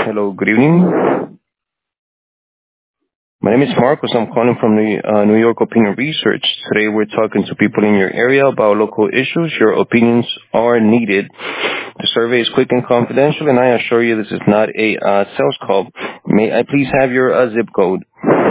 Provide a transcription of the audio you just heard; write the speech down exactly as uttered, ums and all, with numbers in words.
Hello, good evening. My name is Marcos. I'm calling from the uh, New York Opinion Research. Today we're talking to people in your area about local issues. Your opinions are needed. The survey is quick and confidential, and I assure you this is not a uh, sales call. May I please have your uh, zip code?